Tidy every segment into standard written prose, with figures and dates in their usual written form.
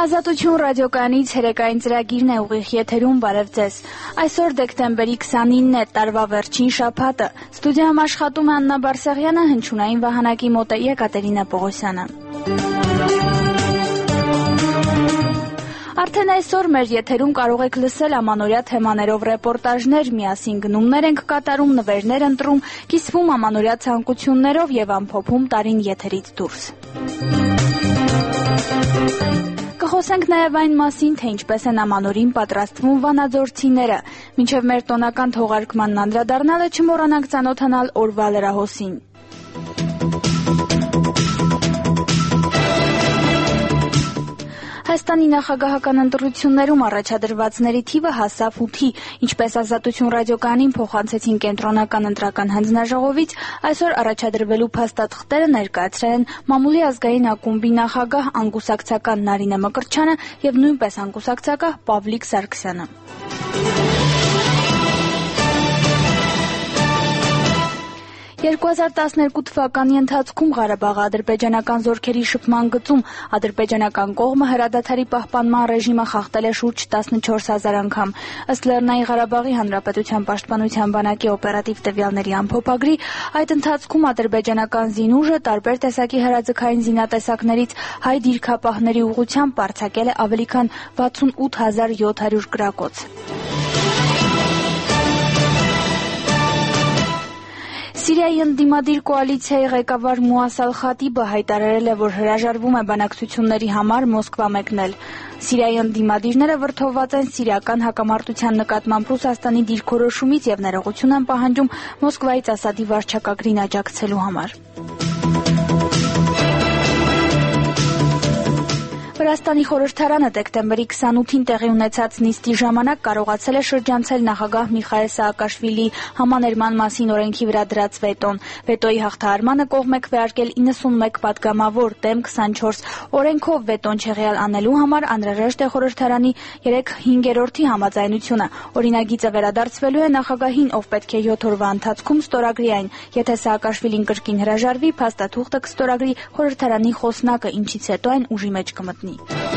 Ազատություն ռադիոկայանից հերեկային ծրագիրն է ուղիղ եթերում, բարև ձեզ։ Այսօր դեկտեմբերի 29-ն է, տարվա վերջին շաբաթը։ Ստուդիայում աշխատում է Աննա Բարսեղյանը, հնչյունային վահանակի մոտ է Եկատերինա Պողոսյանը։ Արդեն այսօր մեր եթերում կարող եք լսել ամանորյա թեմաներով ռեպորտաժներ, միասին գնումներ ենք կատարում, նվերներ ընտրում, կիսվում ամանորյա ցանկություններով եւ ամփոփում տարին եթերից դուրս։ Կխոսենք նաև այն մասին, թե ինչպես են ամանորին պատրաստվում վանաձորցիները։ Մինչև մեր տոնական թողարկմանն անդրադառնալը չմոռանանք ծանոթանալ օրվա լրահոսին։ Հայաստանի նախագահական ընտրություններում առաջադրվածների թիվը հասավ 8-ի, ինչպես Ազատություն ռադիոկայանին փոխանցեցին կենտրոնական ընտրական հանձնաժողովից, այսօր առաջադրվելու փաստաթղթերը ներկայացրել են Մամուլի ազգային ակումբի նախագահ անկուսակցական Նարինե Մկրտչյանը եւ նույնպես անկուսակցական Պավլիկ Սարգսյանը։ 2012 թվականի ընթացքում Ղարաբաղի ադրբեջանական զորքերի շփման գծում ադրբեջանական կողմը հրադադարի պահպանման ռեժիմը խախտել է շուրջ 14,000 անգամ։ Ըստ Լեռնային Ղարաբաղի Հանրապետության պաշտպանության բանակի օպերատիվ տվյալների ամփոփագրի, այդ ընթացքում ադրբեջանական զինուժը տարբեր տեսակի հրաձգային զինատեսակներից հայ դիրքապահների ուղղությամբ արձակել է ավելի քան 68,700 գրակոց։ Սիրիայի ընդդիմադիր կոալիցիայի ղեկավար Մուասալ Խատիբը հայտարարել է, որ հրաժարվում է բանակցությունների համար Մոսկվա մեկնել։ Սիրիայի ընդդիմադիրները վրդովված են սիրիական հակամարտության նկատմամբ Ռուսաստանի դիրքորոշումից եւ ներողություն են պահանջում Մոսկվայից Ասադի վարչակարգին աջակցելու համար։ Վրաստանի խորհրդարանը դեկտեմբերի 28-ին տեղի ունեցած նիստի ժամանակ կարողացել է շրջանցել նախագահ Միխայել Սաակաշվիլիի համաներման մասին օրենքի վրա դրած վետոն։ Վետոյի հաղթահարմանը կողմ է քվեարկել 91 պատգամավոր, դեմ 24։ Օրենքով վետոն չեղյալ անելու համար անհրաժեշտ է խորհրդարանի 3/5 համաձայնությունը։ Օրինագիծը վերադարձվելու է նախագահին, ով պետք է 7 օրվա ընթացքում ստորագրի այն։ Եթե Սաակաշվիլին կրկին հրաժարվի, փաստաթուղթը կստորագրի խորհրդարանի խոսնակը, ինչից հետո այն ուժի մեջ կմտնի։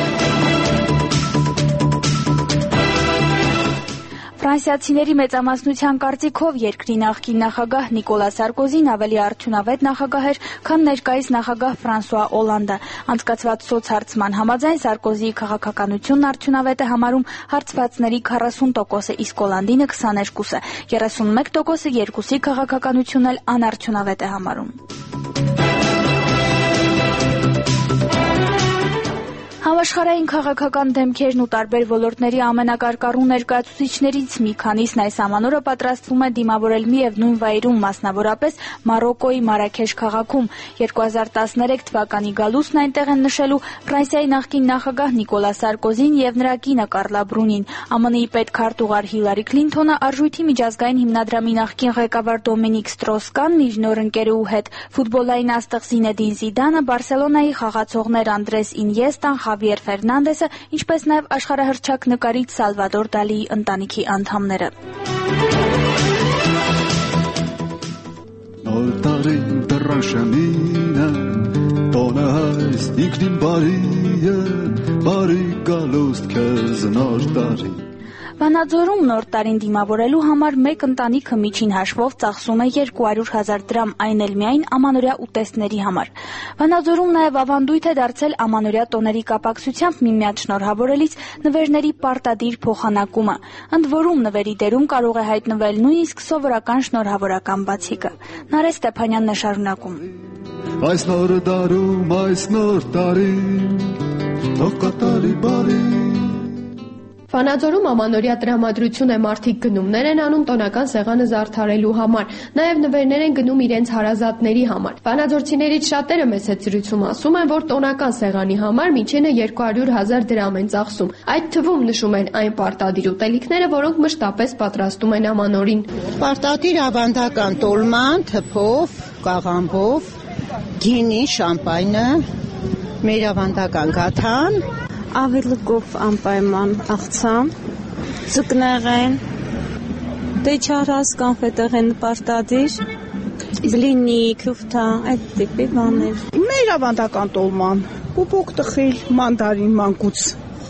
Ֆրանսիացիների մեծամասնության կարծիքով երկրի նախկին նախագահ Նիկոլա Սարկոզին ավելի արդյունավետ նախագահ էր, քան ներկայիս նախագահ Ֆրանսուଆ Օլանդը։ Անցկացված սոցհարցման համաձայն Սարկոզիի քաղաքականությունն արդյունավետ է համարում հարցվածների 40%-ը, իսկ Օլանդինը 22%-ը, 31%-ը երկուսի քաղաքականությունն էլ անարդյունավետ է համարում։ Համաշխարհային քաղաքական դեմքերն ու տարբեր ոլորտների ամենակարկառու ներկայացուցիչներից մի քանիսն այս ամանորը պատրաստվում է դիմավորել մի եւ նույն վայրում, մասնավորապես Մարոկկոյի Մարաքեշ քաղաքում։ 2013 թվականի գալուստն այնտեղ են նշելու Ֆրանսիայի նախկին նախագահ Նիկոլա Սարկոզին եւ նրա կինը Կարլա Բրունին։ ԱՄՆ-ի պետքարտուղար Հիլարի Քլինթոնը, Արժույթի միջազգային հիմնադրամի նախկին ղեկավար Դոմինիկ Ստրոս-Կանն իր նոր ընկերուհու հետ, ֆուտբոլային աստղ Զինեդին Զիդանը, Բարսելոնայի խաղացողներ Անդրես Ինյեստան, Խավիեր Ֆերնանդեսը, ինչպես նաև աշխարհահռչակ նկարիչ Սալվադոր Դալիի ընտանիքի անդամները։ Նոր տարին դրաշանինը, տոնը հայստ ինքնին բարիը, բարի գալուստ քեզ նոր տարի։ Վանաձորում նոր տարին դիմավորելու համար մեկ ընտանիքը միջին հաշվով ծախսում է 200,000 դրամ, այն էլ միայն ամանորյա ուտեստների համար։ Վանաձորում նաև ավանդույթ է դարձել ամանորյա տոների կապակցությամբ միմյանց շնորհավորելիս նվերների պարտադիր փոխանակումը։ Ընդ որում նվերի դերում կարող է հայտնվել նույնիսկ սովորական շնորհավորական բացիկը։ Նարէ Ստեփանյանն է շարունակում։ Այս նոր տարում, այս նոր տարի, թող կատարի բարի։ Վանաձորում ամանորյա տրամադրություն է, մարդիկ գնումներ են անում տոնական սեղանը զարդարելու համար, նաև նվերներ են գնում իրենց հարազատների համար։ Վանաձորցիներից շատերը մեծ զրույցում ասում են, որ տոնական սեղանի համար միջինը 200,000 դրամ են ծախսում։ Այդ թվում նշում են այն պարտադիր ուտելիքները, որոնք մշտապես պատրաստում են ամանորին։ Պարտադիր ավանդական տոլման, թփով, կաղամբով, գինի, շամպայնը, մեր ավանդական գաթան, ավելուկով անպայման աղցան, ծկնեղեն, դե չարաս կանֆետեղեն պարտադիր, բլինի, քյուֆթա, այդ տիպի բաներ։ Մեր ավանդական տոլման, պուպոկ տխիլ, մանդարին, մանկուց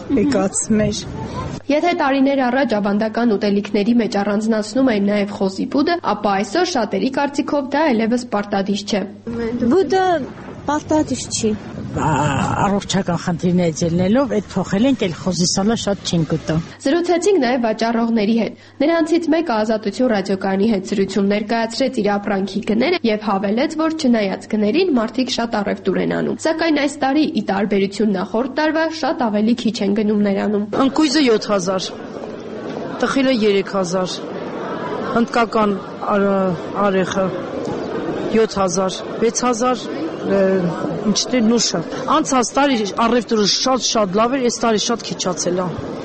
եկած մեր։ Եթե տարիներ առաջ ավանդական ուտելիքների մեջ առանձնացնում էին նաև խոզի բուդը, ապա այսօր շատերի կարծիքով դա այլևս պարտադիր չէ։ Բուդը պարտադիր չի։ Առողջական խնդիրներից ելնելով այդ փոխել ենք, այլ խոզի սալը շատ չենք ուտում։ Զրուցեցինք նաև վաճառողների հետ։ Նրանցից մեկը Ազատություն ռադիոկայանի հետ զրույցում ներկայացրեց իր ապրանքի գները եւ հավելեց, որ չնայած գներին մարդիկ շատ առևտուր են անում։ Սակայն այս տարի, ի տարբերություն նախորդ տարվա, շատ ավելի քիչ են գնումներ անում։ Ընկույզը 7000, տխիլը 3000, հնդկական արեխը 7000, 6000 ինչտե նուշը։ Անցած տարի առևտուրը շատ լավ էր, այս տարի շատ քիչացել է։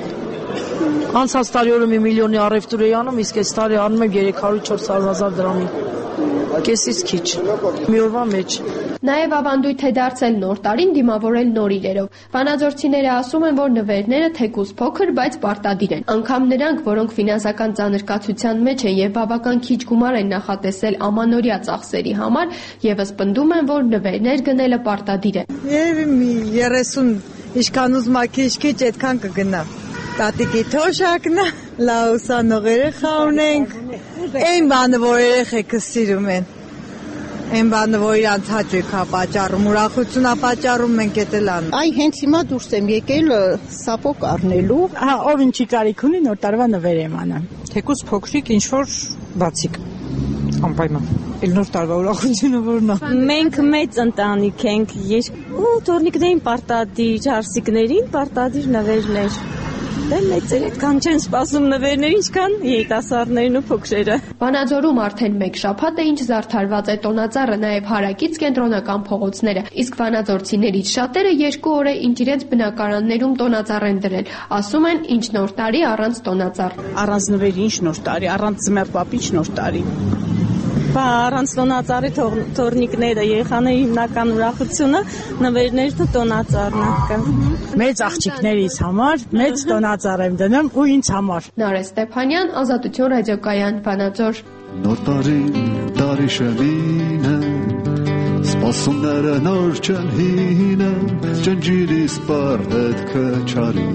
Անցած տարի օրը 1 միլիոնի առևտուր էի անում, իսկ այս տարի անում եմ 300-400 հազար դրամի։ Կեսից քիչ։ Մի օրվա մեջ։ Նաև ավանդույթ է դարձել նոր տարին դիմավորել նոր իրերով։ Վանաձորցիները ասում են, որ նվերները թեկուզ փոքր, բայց պարտադիր են։ Անգամ նրանք, որոնք ֆինանսական ծանրկացության մեջ են եւ բավական քիչ գումար են նախատեսել ամանորյա ծախսերի համար, եւս պնդում են, որ նվերներ գնելը պարտադիր է։ Երևի մի 30, ինչքան ուզում ա քիչ, այդքան կգնա։ Տատիկի թոշակն է, լաուսանող երեխա ունենք։ Այն բանը, որ երեխեքս սիրում են։ Այն բանը, որ իրանց հաճույք է պատճառում, ուրախություն է պատճառում, մենք էդ էլ անում։ Այ հենց հիմա դուրս եմ եկել սապոկ առնելու։ Ով ինչի կարիք ունի, նոր տարվա նվեր եմ անում։ Թեկուզ փոքրիկ ինչ-որ բացիկ։ Անպայման։ Էլ նոր տարվա ուրախությունը որն է։ Մենք մեծ ընտանիք ենք, ու թորնիկներին պարտադիր, հարսիկներին պարտադիր նվերներ։ Դե մեծեր այդքան չեն սպասում նվերներ, ինչքան երիտասարդներն ու փոքրերը։ Վանաձորում արդեն 1 շաբաթ է ինչ զարդարված է տոնածառը, նաև հարակից կենտրոնական փողոցները, իսկ վանաձորցիներից շատերը 2 օր է ինչ իրենց բնակարաններում տոնածառ են դրել, ասում են ինչ նոր տարի առանց տոնածառ։ Առանց նվերի ինչ նոր տարի, առանց ձմեռ ինչ նոր տարի։ Առանց տոնածառի թորնիկները, երեխաների հիմնական ուրախությունը նվերներն ու տոնածառն է։ Մեծ աղջիկներիս համար մեծ տոնածառ եմ դնում ու ինձ համար։ Նարէ Ստեփանյան, Ազատություն ռադիոկայան, Վանաձոր։ Նոր տարի շեմինը, սպասումները նոր չեն հինը, ջնջիրի սպար հետքը չարի,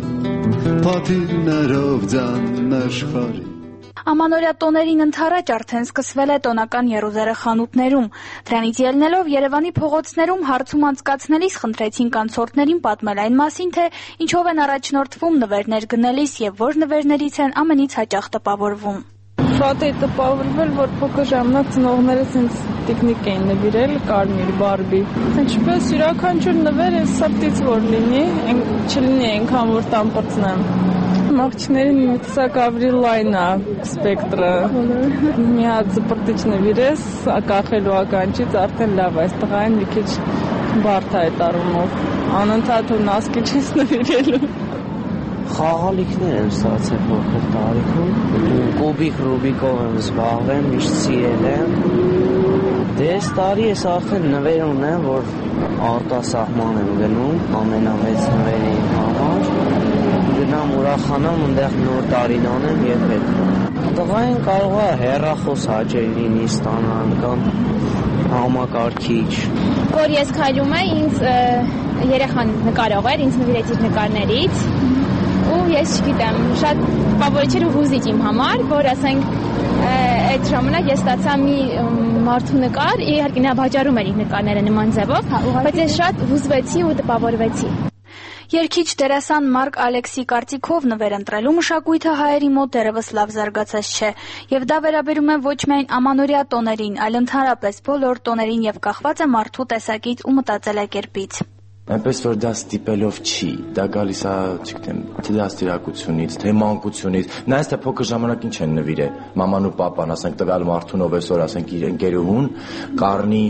փաթիներով ձան աշխարի։ Ամանորյա տոներին ընդառաջ արդեն սկսվել է տոնական եռուզերը խանութներում։ Դրանից ելնելով Երևանի փողոցներում հարցում անցկացնելիս խնդրեցին կանցորդներին պատմել այն մասին, թե ինչով են առաջնորդվում նվերներ գնելիս եւ որ նվերներից են ամենից հաճախ տպավորվում։ Շատ է տպավորվել, որ փոքր ժամանակ ծնողներս ինձ տիկնիկ էին նվիրել, կարմիր, բարբի։ Ինչպես յուրաքանչյուր նվեր է սրտից որ լինի, չլինի այնքան որ տան պրծնեմ։ Աղջիկներին միտսակ ավելի լայն է սպեկտրը։ Մի հատ զպրտիչ նվիրես, կախելու ականջից արդեն լավ է, այս տղային մի քիչ բարդ է այդ առումով։ Անընդհատ ու նասկի չես նվիրելու։ Խաղալիքներ եմ ստացել փոքր տարիքում, կուբիկ Ռուբիկով եմ զբաղվել, միշտ սիրել եմ։ Դե այս տարի ես արդեն նվեր ունեմ, որ արտասահման եմ գնում, ամենամեծ նվերի համար։ Գնամ ուրախանամ, ընդեղ նոր տարին անեմ եւ հետ։ Տղային կարող է հեռախոս հաճելի լինի ստանալ կամ համակարգիչ։ Որ ես քայլում եմ, ինձ երեխան նկարող էր, ինձ նվիրեց իր նկարներից ու ես չգիտեմ, շատ տպավորիչ էր ու հուզիչ իմ համար, որ ասենք այդ ժամանակ ես ստացա մի մարդու նկար, իհարկե նա վաճառում էր իր նկարները նման ձևով, բայց ես շատ հուզվեցի ու տպավորվեցի։ Երգիչ դերասան Մարկ Ալեքսի կարծիքով նվեր ընտրելու մշակույթը հայերի մոտ դեռևս լավ զարգացած չէ, եւ դա վերաբերում է ոչ միայն ամանորյա տոներին, այլ ընդհանրապես բոլոր տոներին եւ կախված է մարդու տեսակից ու մտածելակերպից։ Այնպես որ դա ստիպելով չի, դա գալիս է, չգիտեմ, թե դաստիարակությունից, թե մանկությունից, նայես թե փոքր ժամանակ ինչ են նվիրել, մաման ու պապան, ասենք տվյալ մարդուն ով այսօր, ասենք իր ընկերուհուն, կառնի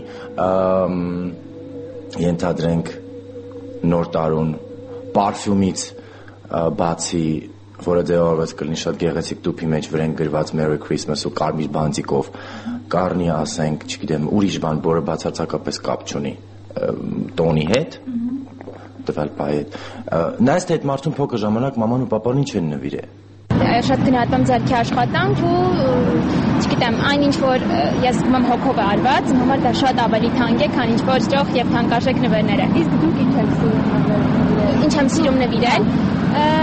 ենթադրենք նոր տարուն պարֆյումից բացի, որը ձևավորված կլինի շատ գեղեցիկ տուփի մեջ վրան գրված Merry Christmas ու կարմիր բանտիկով, կառնի, ասենք, չգիտեմ, ուրիշ բան, որը բացարձակապես կապ չունի տոնի հետ, տվյալ պահի հետ։ Նայես թե այդ մարդուն փոքր ժամանակ մաման ու պապան ինչ են նվիրել։ Շատ գնահատում ձեռքի աշխատանք ու չգիտեմ, այն ինչ որ ես զգում եմ հոգով է արված, իմ համար դա շատ ավելի թանկ է, քան ինչ որ ճոխ եւ թանկարժեք նվերները։ Իսկ դուք ինչ եք սիրում նվիրել։ Ինչ եմ սիրում նվիրել։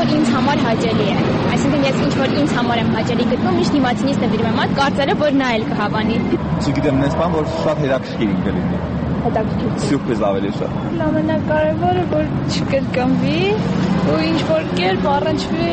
որ ինձ համար հաճելի է։ Այսինքն ես ինչ որ ինձ համար եմ հաճելի գտնում, միշտ դիմացինից նվիրում եմ այդ կարծելով, որ նա էլ կհավանի։ Չգիտեմ, նենց բան, որ շատ հետաքրքիր կլինի։ Հետաքրքիր։ Սյուրպրիզ ավելի շատ։ Ամենակարևորը որ չկրկնվի ու ինչ որ կերպ առնչվի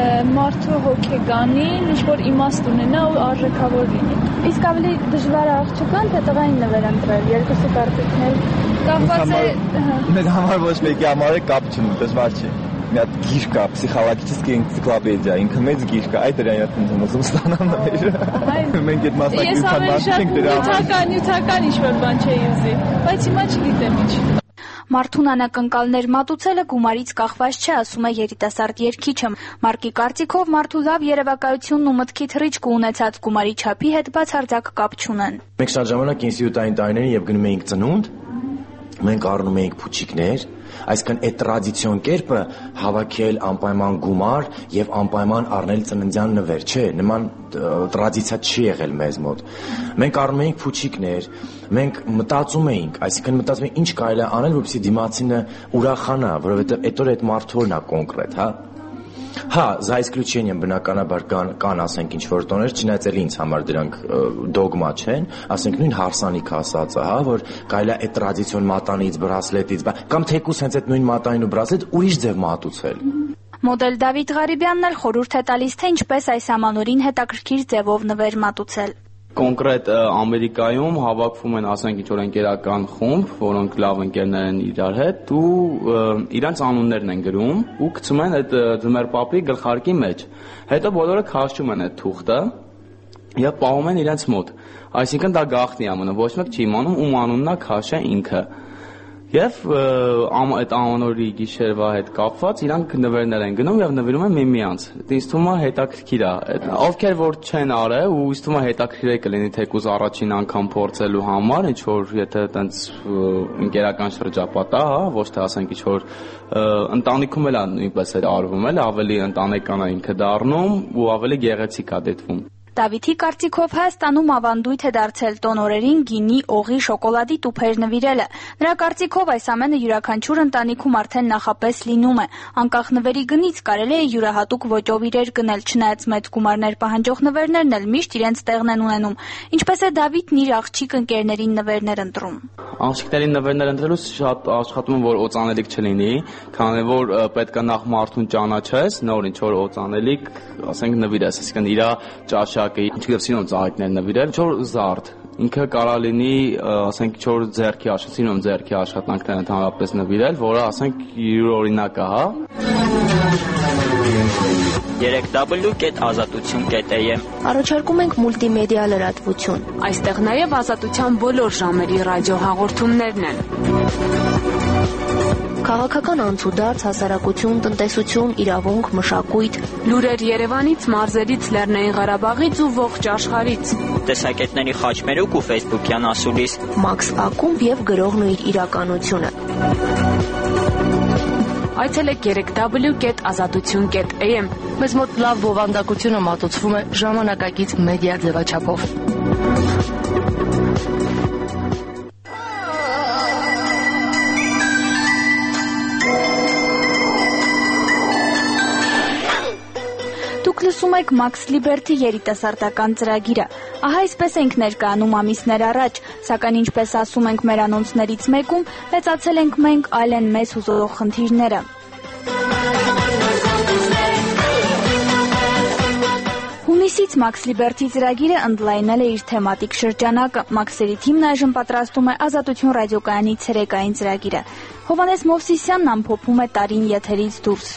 մարդու հոգեգանին, ինչ որ իմաստ ունենա ու արժեքավոր լինի։ Իսկ ավելի դժվար աղջկան թե տղային նվեր ընտրել, երկուսը կարծիքն էլ կապված է։ Մեր համար ոչ մեկի համար կապ չունի, դժվար չէ։ Մի հատ գիրք կա, պսիխոլոգիչեսկի էնցիկլոպեդիա, ինքը մեծ գիրք կա, այդ դրան եմ ուզում ստանալ նվեր։ Մենք այդ մասնակցության մասին ենք դրա։ Նյութական ինչ-որ բան չէի ուզի, բայց հիմա չգիտեմ ինչ։ Մարդուն անակնկալներ մատուցելը գումարից կախված չէ, ասում է երիտասարդ երգիչը։ Մարկի կարծիքով մարդու լավ երևակայությունն ու մտքի թռիչքը ունեցած գումարի չափի հետ բացարձակ կապ չունեն։ Մենք շատ ժամանակ ինստիտուտային տարիներին եւ գնում էինք ծնունդ, մենք առնում էինք փուչիկներ, այսինքն այդ տրադիցիոն կերպը հավաքել անպայման գումար եւ անպայման առնել ծննդյան նվեր, չէ, նման տրադիցիա չի եղել մեզ մոտ։ Մենք առնում էինք փուչիկներ, մենք մտածում էինք, այսինքն մտածում էինք ինչ կարելի է անել, որպեսզի դիմացինը ուրախանա, որովհետեւ այդ օրը այդ մարդու օրն է կոնկրետ, հա։ Հա, за исключением բնականաբար կան ասենք ինչ որ տոներ, չնայած էլ ինձ համար դրանք դոգմա չեն, ասենք նույն հարսանիք ասածը, հա, որ կարելի է այդ տրադիցիոն մատանից, բրասլետից, կամ թեկուս հենց այդ նույն մատանին ու բրասլետ ուրիշ ձև մատուցել։ Մոդել Դավիթ Ղարիբյանն էլ խորհուրդ է տալիս, թե ինչպես այս ամանորին հետաքրքիր ձևով նվեր մատուցել։ Կոնկրետ Ամերիկայում հավաքվում են, ասենք, ինչ-որ ընկերական խումբ, որոնք լավ ընկերներ են իրար հետ ու իրանց անուններն են գրում ու գցում են այդ ձմեռպապի գլխարկի մեջ։ Հետո բոլորը քաշում են այդ թուղթը եւ պահում են իրենց մոտ։ Այսինքն դա գաղտնի է մնում, ոչ մեկ չի իմանում ում անունն է քաշը ինքը։ Եվ այդ ամանորի գիշերվա հետ կապված իրանք նվերներ են գնում եւ նվիրում են միմյանց։ Ինձ թվում է հետաքրքիր է։ Ովքեր որ չեն արել ու ինձ թվում է հետաքրքիր է կլինի թեկուզ առաջին անգամ փորձելու համար, ինչ որ եթե այտենց ընկերական շրջապատ է, հա, ոչ թե ասենք ինչ որ ընտանիքում էլ է նույնպես այդ արվում էլ, ավելի ընտանեկան է ինքը դառնում ու ավելի գեղեցիկ է դիտվում։ Դավիթի կարծիքով Հայաստանում ավանդույթ է դարձել տոնորերին գինի, օղի, շոկոլադի տուփեր նվիրելը։ Նրա կարծիքով այս ամենը յուրաքանչյուր ընտանիքում արդեն նախապես լինում է։ Անկախ նվերի գնից կարելի է յուրահատուկ ոճով իրեր գնել, չնայած մեծ գումարներ պահանջող նվերներն էլ միշտ իրենց տեղն են ունենում։ Ինչպես է Դավիթն իր աղջիկ ընկերներին նվերներ ընտրում։ Աղջիկներին նվերներ ընտրելուց շատ աշխատում եմ, որ օծանելիք չլինի, քանի որ պետք է նախ մարդուն ճանաչես, նոր ինչ որ օծանելիք, ասենք նվիրես, այսինքն իր ճաշակը, ինչքան սիրում ծաղիկներ նվիրել, ինչ որ զարդ։ Ինքը կարա լինի, ասենք, ինչ որ ձեռքի աշխատանք, ձեռքի աշխատանքներ ընդհանրապես նվիրել, որը ասենք յուրօրինակ է, հա։ 3w.azatutun.am Առաջարկում ենք մուլտիմեդիա լրատվություն։ Այստեղ նաև ազատության բոլոր ժամերի ռադիոհաղորդումներն են։ Քաղաքական անցուդարձ, հասարակություն, տնտեսություն, իրավունք, մշակույթ, լուրեր Երևանից, մարզերից, Լեռնային Ղարաբաղից ու ողջ աշխարհից։ Տեսակետների խաչմերուկ ու Facebook-յան ասուլիս։ Մաքս ակումբ եւ գրողն ու իր իրականությունը։ Այցելեք 3w.azatutun.am։ Մեզ մոտ լավ բովանդակությունը մատուցվում է ժամանակակից մեդիա ձևաչափով։ Դուք լսում եք Max Liberty երիտասարդական ծրագիրը։ Ահա այսպես ենք ներկայանում ամիսներ առաջ, սակայն ինչպես ասում ենք մեր անոնցներից մեկում, մեծացել ենք մենք, այլ են մեզ հուզող խնդիրները։ Հունիսից Max Liberty ծրագիրը ընդլայնել է իր թեմատիկ շրջանակը։ Max-երի թիմն այժմ պատրաստում է Ազատություն ռադիոկայանի ցերեկային ծրագիրը։ Հովհաննես Մովսիսյանն ամփոփում է տարին եթերից դուրս։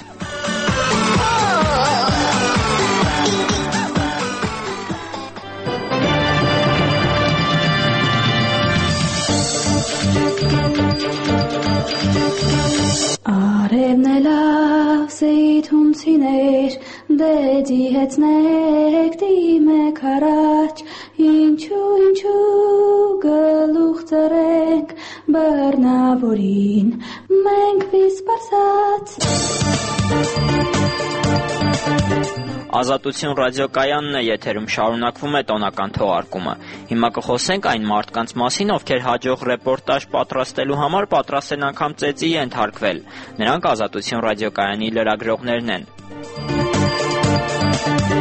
Արևն է լավ սեյթունցիներ, դե դիհեցնեք դիմեք առաջ, ինչու գլուխ ծրենք բռնավորին, մենք վիսպարսած։ Ազատություն ռադիոկայանն է եթերում, շարունակվում է տոնական թողարկումը։ Հիմա կխոսենք այն մարդկանց մասին, ովքեր հաջող ռեպորտաժ պատրաստելու համար պատրաստ են անգամ ծեծի ենթարկվել։ Նրանք Ազատություն ռադիոկայանի լրագրողներն են։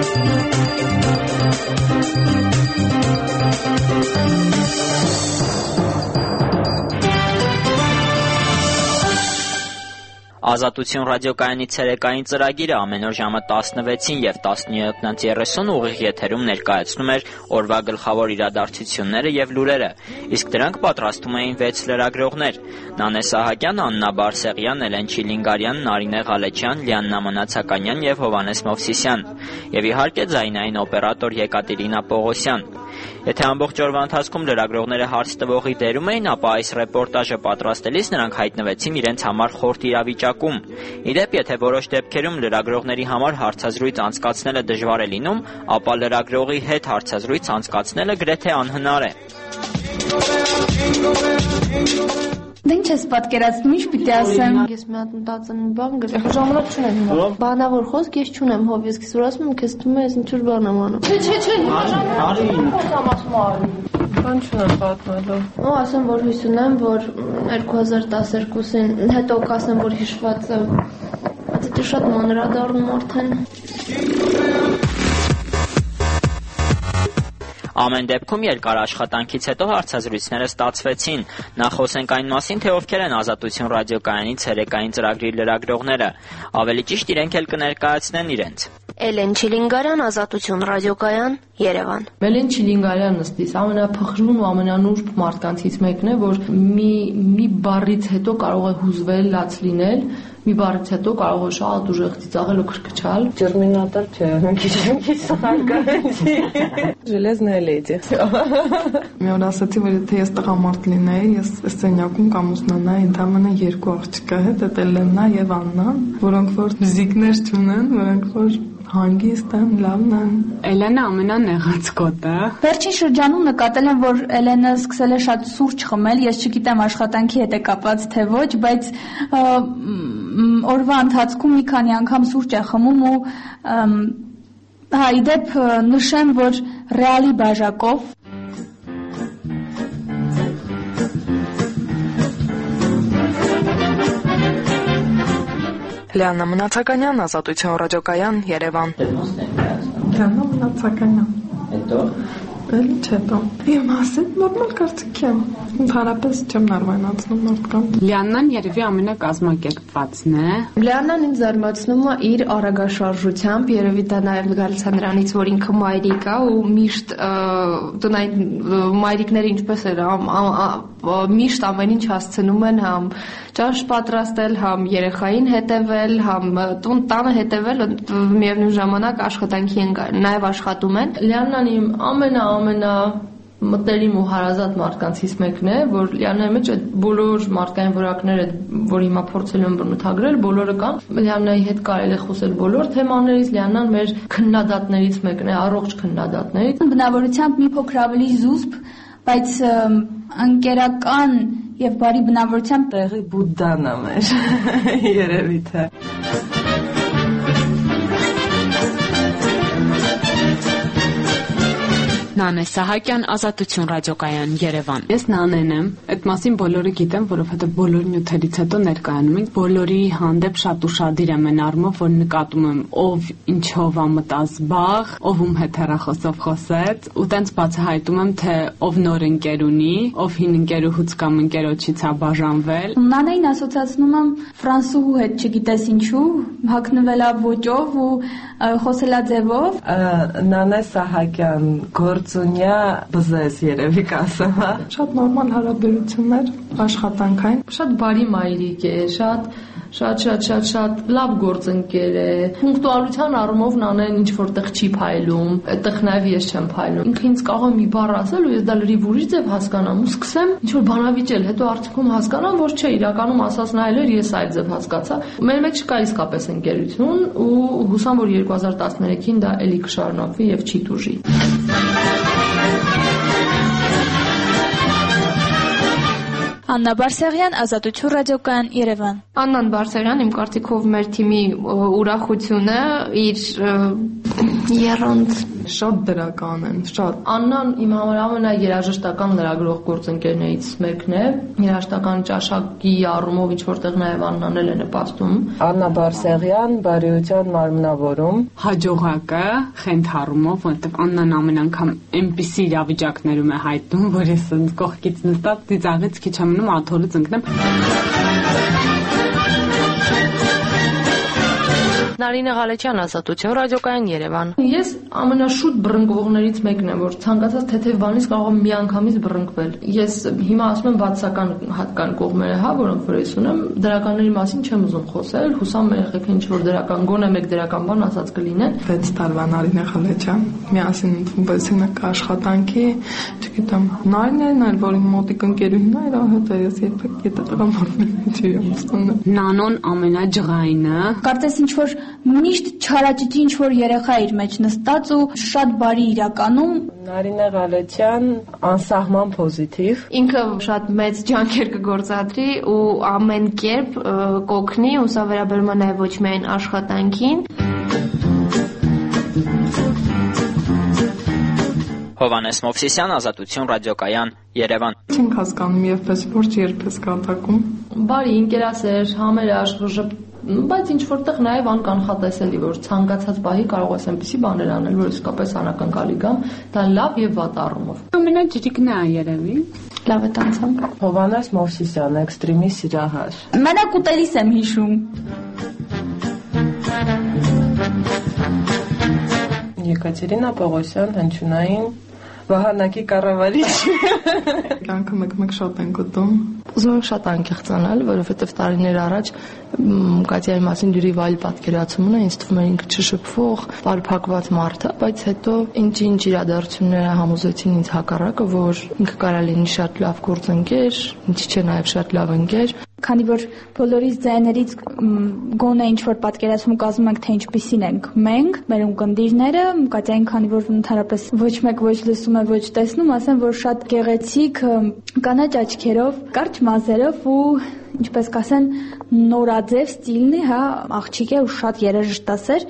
Ազատություն ռադիոկայանի ցերեկային ծրագիրը ամեն օր ժամը 16-ին եւ 17:30 ուղիղ եթերում ներկայացնում էր օրվա գլխավոր իրադարձությունները եւ լուրերը, իսկ դրանք պատրաստում էին 6 լրագրողներ՝ Նանե Սահակյան, Աննա Բարսեղյան, Էլեն Չիլինգարյան, Նարինե Ղալեչյան, Լիաննա Մնացականյան եւ Հովհաննես Մովսիսյան, եւ իհարկե ձայնային օպերատոր Եկատերինա Պողոսյան։ Եթե ամբողջ օրվա ընթացքում լրագրողները հարց տվողի դերում էին, ապա այս ռեպորտաժը պատրաստելիս նրանք հայտնվեցին իրենց համար խորտ իրավիճակում։ Իդեպ, եթե որոշ դեպքերում լրագրողների համար հարցազրույց անցկացնելը դժվար է լինում, ապա լրագրողի հետ հարցազրույց անցկացնելը գրեթե անհնար է։ Դե ինչ ես պատկերացնում, ինչ պիտի ասեմ։ Ես մի հատ մտածեմ մի բան գրեմ։ Ժամանակ չունեմ հիմա։ Բանավոր խոսք ես չունեմ, հով ես քիզ ասում եմ, քեզ թվում է ես ինչ-որ բան եմ անում։ Չէ, արի։ Բան չունեմ պատմելու։ Ու ասեմ, որ հույս ունեմ, որ 2012-ին հետո կասեմ, որ հիշված է։ Դա շատ մանրադառնում արդեն։ Ամեն դեպքում երկար աշխատանքից հետո հարցազրույցները ստացվեցին։ Նախ խոսենք այն մասին, թե ովքեր են Ազատություն ռադիոկայանի ցերեկային ծրագրի լրագրողները։ Ավելի ճիշտ իրենք էլ կներկայացնեն իրենց։ Էլեն Չիլինգարյան, Ազատություն ռադիոկայան, Երևան։ Էլեն Չիլինգարյանն ըստիս ամենափխրուն ու ամենանուրբ մարդկանցից մեկն է, որ մի բառից հետո կարող է հուզվել, լաց լինել, մի բառից հետո կարող է շատ ուժեղ ծիծաղել ու քրքչալ։ Տերմինատոր չէ, քիչ սխալ գարեցի։ Железная леди։ Մի օր ասացի, որ եթե ես տղամարդ լինեի, ես սենյակում կամուսնանայի ընդամենը 2 աղջկա հետ, դա Էլենա եւ Աննան, որոնք որ ֆիզիկներ չունեն, որոնք որ հանգիստ են, լավն են։ Էլենը ամենանեղած կոտը։ Վերջին շրջանում նկատել եմ, որ Էլենը սկսել է շատ սուրճ խմել, ես չգիտեմ աշխատանքի հետ է կապված թե ոչ, բայց օրվա ընթացքում մի քանի անգամ սուրճ է խմում ու իդեպ նշեմ, որ ռեալի բաժակով Լիաննա Մնացականյան, Ազատություն ռադիոկայան, Երևան։ Լիաննա Մնացականյան։ Հետո Էլի չետո։ Իմ ասել նորմալ կարծիք եմ։ Ընդհանրապես չեմ նարվայնացնում մարդկանց։ Լիաննան երևի ամենակազմակերպվածն է։ Լիաննան ինձ զարմացնում է իր արագաշարժությամբ, երևի դա նաև գալիս է նրանից, որ ինքը մայրիկ է ու միշտ տնային մայրիկները ինչպես էր, միշտ ամեն ինչ հասցնում են, համ ճաշ պատրաստել, համ երեխային հետևել, համ տանը հետևել, միևնույն ժամանակ աշխատանքի են նաև աշխատում են։ Լիաննան իմ ամենա մտերիմ ու հարազատ մարդկանցից մեկն է, որ Լիաննայի մեջ այդ բոլոր մարդկային որակները, որ հիմա փորձել եմ բնութագրել, բոլորը կան։ Լիաննայի հետ կարելի է խոսել բոլոր թեմաներից, Լիաննան մեր քննադատներից մեկն է, առողջ քննադատներից։ Բնավորությամբ մի փոքր ավելի զուսպ, բայց ընկերական եւ բարի բնավորությամբ տեղի Բուդդան է մեր երևի թե։ Նանե Սահակյան, Ազատություն ռադիոկայան, Երևան։ Ես Նանեն եմ, այդ մասին բոլորը գիտեն, որովհետև բոլոր նյութերից հետո ներկայանում ենք, բոլորի հանդեպ շատ ուշադիր եմ այն առումով, որ նկատում եմ ով ինչով է մտազբաղ, ով ում հետ հեռախոսով խոսեց, ու տենց բացահայտում եմ, թե ով նոր ընկեր ունի, ով հին ընկերուհուց կամ ընկերոջից է բաժանվել։ Նանեին ասոցացնում եմ ֆրանսուհու հետ, չգիտես ինչու, հագնվելա ոճով ու խոսելա ձևով։ Նանե Սահակյան, Գործունյա բզես երևի կասեմ, հա։ Շատ նորմալ հարաբերություններ, աշխատանքային, շատ բարի մայրիկ է, շատ լավ գործընկեր է։ Պունկտուալության առումով Նանեն ինչ որտեղ չի փայլում, այդտեղ նաև ես չեմ փայլում։ Ինքը ինձ կարող է մի բառ ասել ու ես դա լրիվ ուրիշ ձև հասկանամ ու սկսեմ ինչ որ բանավիճել, հետո արդյունքում հասկանամ, որ չէ, իրականում ասած նա էր, ես այլ ձև հասկացա։ Մեր մեջ չկա իսկապես ընկերություն ու հուսամ, որ 2013-ին դա էլի կշարունակվի եւ չի տուժի։ Աննա Բարսեղյան, Ազատություն ռադիոկայան, Երևան։ Աննան Բարսեղյան, իմ կարծիքով մեր թիմի ուրախությունը իր երրորդ Շատ դրական են, շատ։ Աննան իմ համար ամենաերաժշտական լրագրող գործընկերներից մեկն է։ Երաժշտական ճաշակի առումով ինչ որտեղ նաև Աննան էլ է նպաստում։ Աննա Բարսեղյան, բարեության մարմնավորում։ Հաջողակը խենթառումով, որովհետև Աննան ամեն անգամ այնպիսի իրավիճակներում է հայտնում, որ ես կողքից նստած ծիծաղից քիչ ամնում աթոռից ընկնեմ։ Նարինե Ղալեչյան, Ազատություն, Ռադիոկայան, Երևան։ Ես ամենաշուտ բռնկվողներից մեկն եմ, որ ցանկացած թեթև բանից կարող եմ միանգամից բռնկվել։ Ես հիմա ասում եմ բացական հատկան կողմերը, հա, որոնք որ ես ունեմ, դրականների մասին չեմ ուզում խոսել, հուսամ մեր երեխեքը ինչ որ դրական, գոնե մեկ դրական բան ասած կլինեն։ 6 տարվա Նարինե Ղալեչյան, միասին ընդունվեցին աշխատանքի, չգիտեմ, Նարինեն այլ որ իմ մոտիկ ընկերուհին է, իր հետ ես երբեք գետը տղամարդներ չի ուսնում։ Նանոն ամենաջղայինը։ Կարծես ինչ որ միշտ չարաճճի ինչ որ երեխա իր մեջ նստած ու շատ բարի իրականում։ Նարինե Ղալեչյան, անսահման պոզիտիվ։ Ինքը շատ մեծ ջանքեր կգործադրի ու ամեն կերպ կօգնի ու սա վերաբերում է նաև ոչ միայն աշխատանքին։ Հովանես Մովսիսյան, Ազատություն, Ռադիոկայան, Երևան։ Չենք հասկանում եւ պես որ երբ ես կատակում։ Բարի ինկերասեր, համերաշխ, բայց ինչ որտեղ նաև անկանխատեսելի, որ ցանկացած բահի կարող ես այնպիսի բաներ անել, որ իսկապես անակնկալի գամ, դա լավ եւ վատ առումով։ Ամենաջրիկն է երևի։ Լավ է տանցանք։ Հովանես Մովսիսյան, էքստրեմի սիրահար։ Մենակ ուտելիս եմ հիշում։ Եկատերինա Պողոսյան, հնչյունային Վահանակի կառավարիչ։ Կյանքը մեկ շատ ենք ուտում։ Ուզում եմ շատ անկեղծ անալ, որովհետև տարիներ առաջ Կատյայի մասին դյուրի վայել պատկերացում ունի, ինձ թվում է ինքը չշփվող, պարփակված մարդ է, բայց հետո ինչ իրադարձությունները համոզեցին ինձ հակառակը, որ ինքը կարող լինի շատ լավ գործընկեր, ինչի՞ չէ նաև շատ լավ ընկեր։ Քանի որ բոլորիս ձայներից գոնե ինչ որ պատկերացում կազմում ենք, թե ինչպիսին ենք մենք, մեր ունկնդիրները, Կատյային քանի որ ընդհանրապես ոչ մեկ ոչ լսում է, ոչ տեսնում, ասեմ, որ շատ գեղեցիկ կանաչ աչքերով, կարճ մազերով ու ինչպես կասեն, նորաձև ստիլնի, հա, աղջիկ է ու շատ երաժշտասեր։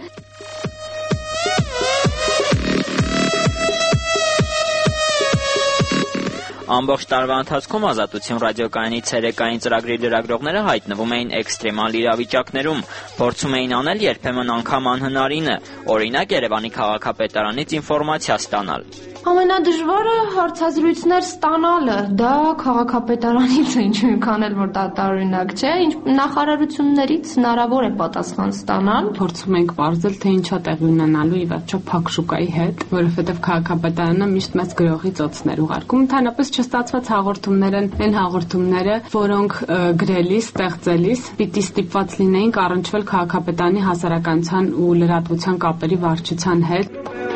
Ամբողջ տարվա ընթացքում Ազատություն ռադիոկայանի ցերեկային ծրագրի լրագրողները հայտնվում էին էքստրեմալ իրավիճակներում, փորձում էին անել երբեմն անգամ անհնարինը, օրինակ Երևանի քաղաքապետարանից ինֆորմացիա ստանալ։ Ամենադժվարը հարցազրույցներ ստանալը, դա քաղաքապետարանից է, ինչքան էլ որ դա տարօրինակ չէ, նախարարություններից հնարավոր է պատասխան ստանալ։ Փորձում ենք ողջել, թե ինչա տեղի ունենալու ի վերջո փակ շուկայի հետ, որովհետև քաղաքապետարանը միշտ մեծ գրողի ծոցներ ուղարկում, ընդհանրապես չստացված հաղորդումներ են այն հաղորդումները, որոնք գրելիս, ստեղծելիս պիտի ստիպված լինեին առնչվել քաղաքապետարանի հասարակության ու լրատվության կապերի վարչության հետ։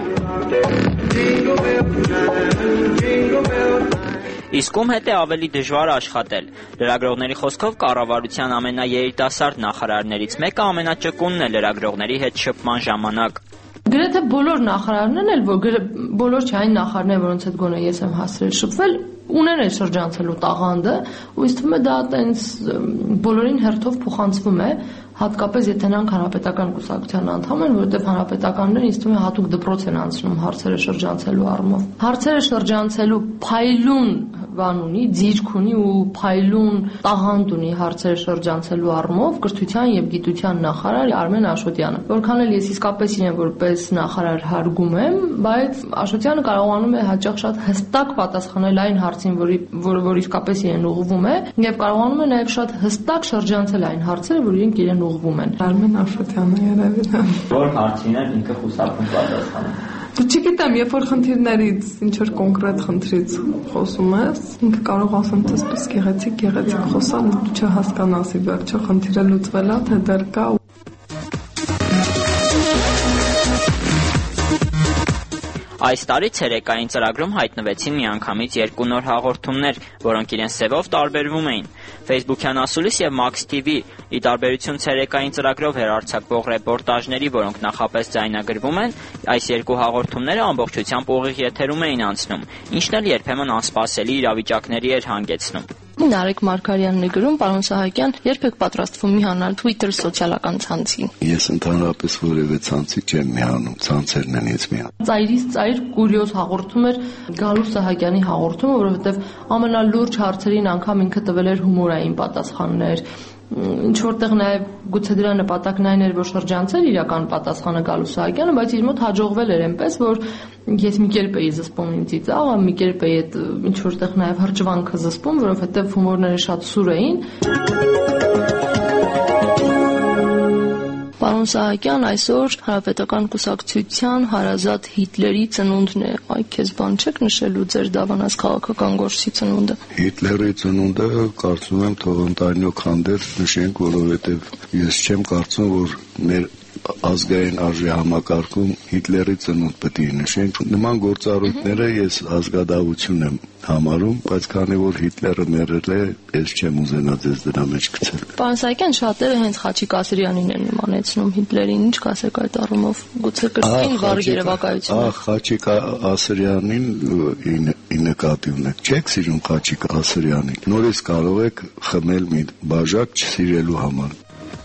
Իսկ ում հետ է ավելի դժվար աշխատել։ Լրագրողների խոսքով կառավարության ամենաերիտասարդ նախարարներից մեկը ամենաճկունն է լրագրողների հետ շփման ժամանակ։ Գրեթե բոլոր նախարարներն էլ, բոլոր չէ այն նախարարները, որոնց հետ գոնե ես եմ հասրել շփվել, ունեն է շրջանցելու տաղանդը, ու ինձ թվում է դա տենց բոլորին հերթով փոխանցվում է, հատկապես եթե նրանք հանրապետական կուսակցության անդամ են, որովհետև հանրապետականները ինձ թվում է հատուկ դպրոց են անցնում հարցերը շրջանցելու առումով։ Հարցերը շրջանցելու փայլուն բան ունի, ձիրք ունի ու փայլուն տաղանդ ունի հարցերը շրջանցելու առումով կրթության եւ գիտության նախարար Արմեն Աշոտյանը։ Որքան էլ ես իսկապես իրեն որպես նախարար հարգում եմ, բայց Աշոտյանը կարողանում է հաճախ շատ հստակ պատասխանել այն հարցին, որ իսկապես իրեն ուղղվում է, եւ կարողանում է նաեւ շատ հստակ շրջանցել այն հարցերը, որ իրենք իրեն ուղղվում են։ Արմեն Աշոտյանը երևի։ Որ հարցին է ինքը խուսափում պատասխանում։ Չգիտեմ, երբ որ խնդիրներից, ինչ որ կոնկրետ խնդրից խոսում ես, ինքը կարող ասեմ, թե սպես գեղեցիկ խոսալ, դու չհասկանաս ի վերջո խնդիրը լուծվել է, թե դեռ կա։ Այս տարի ցերեկային ծրագրում հայտնվեցին միանգամից 2 նոր հաղորդումներ, որոնք իրենց ձևով տարբերվում էին։ Facebook-յան ասուլիս եւ Max TV ի տարբերություն ցերեկային ծրագրով հեռարձակվող ռեպորտաժների, որոնք նախապես ձայնագրվում են, այս 2 հաղորդումները ամբողջությամբ ուղիղ եթերում էին անցնում, ինչն էլ երբեմն անսպասելի իրավիճակների էր հանգեցնում։ Նարեկ Մարգարյանն է գրում, պարոն Սահակյան, երբեք պատրաստվում միանալ Twitter սոցիալական ցանցին։ Ես ընդհանրապես որևէ ցանցի չեմ միանում, ցանցերն են ես միանում։ Ծայրից ծայր կուրիոզ հաղորդում էր Գալու Սահակյանի հաղորդումը, որովհետև ամենալուրջ հարցերին անգամ ինքը տվել էր հումորային պատասխաններ։ Ինչ որտեղ նաև գուցե դրա նպատակն այն էր, որ շրջանցեր իրական պատասխանը Գալու Սահակյանը, բայց իր մոտ հաջողվել էր այնպես, որ ես մի կերպ էի զսպում ինձից աղա, մի կերպ էի այդ ինչ որտեղ նաև հրճվանքը զսպում, որովհետև հումորները շատ սուր էին։ Պարոն Սահակյան, այսօր Հանրապետական կուսակցության հարազատ Հիտլերի ծնունդն է։ Այ քեզ բան չեք նշելու ձեր դավանած քաղաքական գործի ծնունդը։ Հիտլերի ծնունդը կարծում եմ թող ընտանիք հանդերձ նշենք, որովհետև ես չեմ կարծում, որ մեր ազգային արժի համակարգում Հիտլերի ծնունդ պետք է նշենք։ Նման գործառույթները ես ազգադավություն եմ համարում, բայց քանի որ Հիտլերը մեռել է, ես չեմ ուզենա ձեզ դրա մեջ գցել։ Պարոն Սահակյան, շատերը հենց Խաչիկ Ասրյանին են նմանեցնում Հիտլերին, ինչ կասեք այդ առումով։ Գուցե կրկին վառ երևակայություն է։ Խաչիկ Ասրյանին ի նկատի ունեք։ Չեք սիրում Խաչիկ Ասրյանին։ Նորից կարող եք խմել մի բաժակ չսիրելու համար։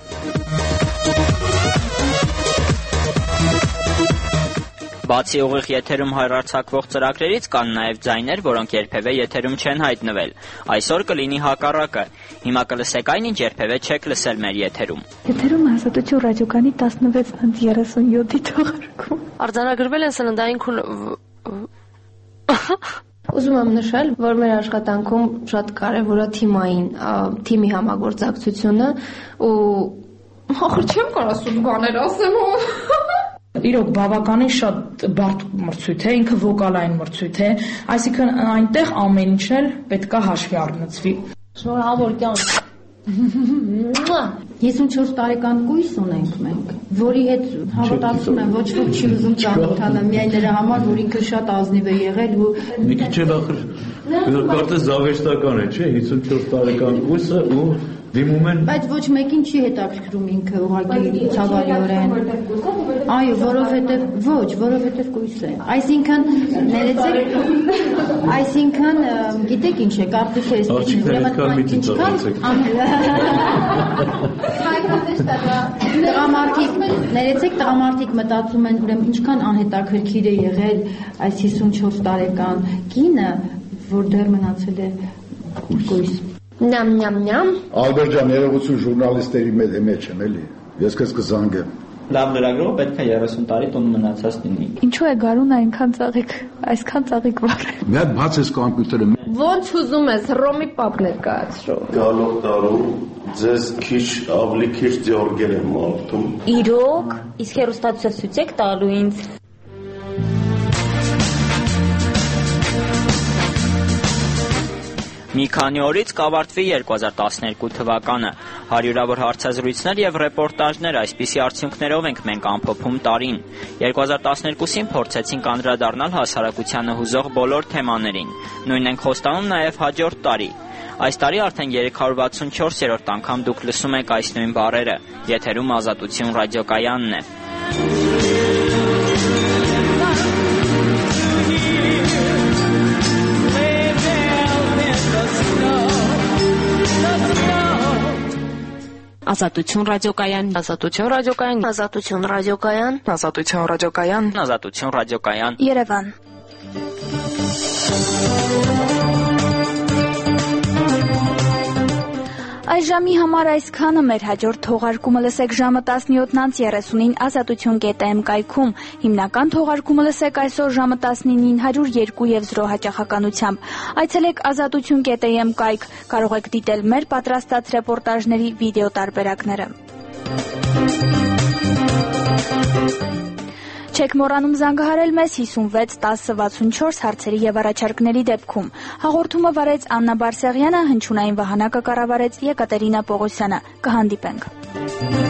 Բացի ուղիղ եթերում հեռարձակվող ծրագրերից կան նաև ձայներ, որոնք երբևէ եթերում չեն հայտնվել։ Այսօր կլինի հակառակը։ Հիմա կլսեք այն, ինչ երբևէ չեք լսել մեր եթերում։ Եթերում Ազատություն ռադիոկայանի 16:37-ի թողարկում։ Արձանագրվել են սննդային Ուզում եմ նշել, որ մեր աշխատանքում շատ կարևոր է թիմի համագործակցությունը ու ախր չեմ կարող սուտ բաներ ասեմ։ Իրոք բավականին շատ բարդ մրցույթ է, ինքը վոկալային մրցույթ է, այսինքն այնտեղ ամեն ինչն էլ պետք է հաշվի առնվի։ Շնորհավոր կյանք։ 54 տարեկան կույս ունենք մենք, որի հետ հավատացում եմ ոչ ոք չի ուզում ծանոթանալ, միայն նրա համար, որ ինքը շատ ազնիվ է եղել ու մի քիչ էլ ախր կարծես զավեշտական է, չէ, 54 տարեկան կույսը ու դիմում են։ Բայց ոչ մեկին չի հետաքրքրում ինքը ուղղակի ցավալիորեն։ Այո, որովհետև կույս է։ Այսինքն ներեցեք, գիտեք ինչ է, կարծիք է տղամարդիկ մտածում են, ուրեմն ինչքան անհետաքրքիր է եղել այս 54 տարեկան կինը, որ դեռ մնացել է կույս։ Նամ։ Ալբերտ ջան, երևություն ժուրնալիստերի մեջ են, էլի։ Ես քեզ կզանգեմ։ Լավ լրագրող պետք է 30 տարի տուն մնացած լինի։ Ինչու է Գարուն այսքան ծաղիկ վառ։ Մի հատ բաց ես կոմպյուտերը։ Ոնց ուզում ես, Հռոմի պապ ներկայացրու։ Գալով տարում ձեզ ավելի քիչ դիորգեր եմ ալտում։ Իրոք, իսկ հեռուստացույց եք տալու ինձ։ Մի քանի օրից կավարտվի 2012 թվականը։ Հարյուրավոր հարցազրույցներ եւ ռեպորտաժներ այսպիսի արդյունքներով ենք մենք ամփոփում տարին։ 2012-ին փորձեցինք անդրադառնալ հասարակությանը հուզող բոլոր թեմաներին։ Նույնն ենք խոստանում նաեւ հաջորդ տարի։ Այս տարի արդեն 364-րդ անգամ դուք լսում եք այս նույն բառերը։ Եթերում Ազատություն ռադիոկայանն է։ Ազատություն ռադիոկայան, Ազատություն ռադիոկայան, Ազատություն ռադիոկայան, Ազատություն ռադիոկայան, Ազատություն ռադիոկայան, Երևան։ Այս ժամի համար այսքանը, մեր հաջորդ թողարկումը լսեք ժամը 17:30-ին ազատություն.am կայքում, հիմնական թողարկումը լսեք այսօր ժամը 19-ին 102 եւ 0 հաճախականությամբ։ Այցելեք ազատություն.am կայք, կարող եք դիտել մեր պատրաստած ռեպորտաժների վիդեո տարբերակները։ Չեք մոռանում զանգահարել մեզ 56 10 64 հարցերի եւ առաջարկների դեպքում։ Հաղորդումը վարեց Աննա Բարսեղյանը, հնչյունային վահանակը կառավարեց Եկատերինա Պողոսյանը։ Կհանդիպենք։